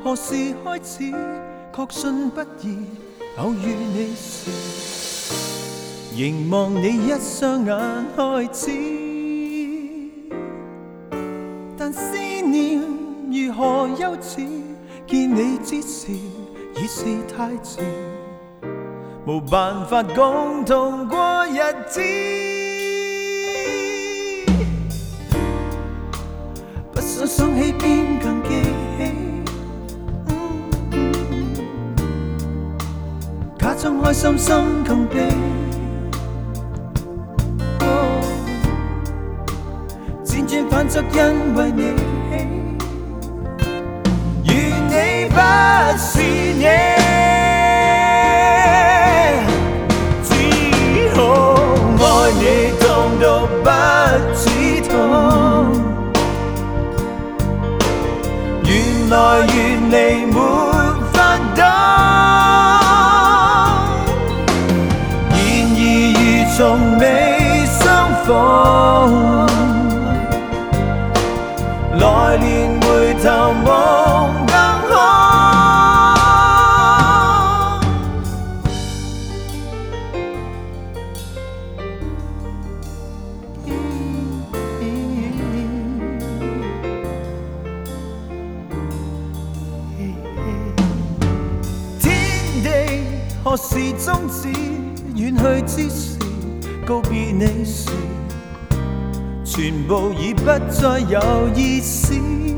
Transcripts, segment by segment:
何時開始？確信不疑，偶遇你時，凝望你一雙眼開始。但思念如何幼稚？見你之時已是太遲，無辦法共同過日子。不想想起便更記起，假裝開心心更悲。輾轉反側因為你，如你不是你，只好愛你痛到不止痛。原來原離沒法擋，然而如從未相逢，來年回頭望更好。天地何時終止？遠去之時，告別你時，全部已不再有意思。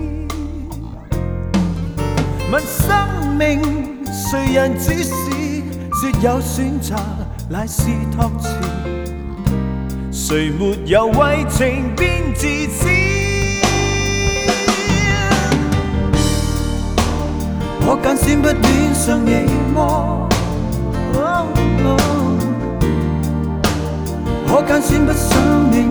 問生命誰人主使？說有選擇乃是託詞，誰沒有為情變自私？可揀選不戀上你麼？可揀選不想你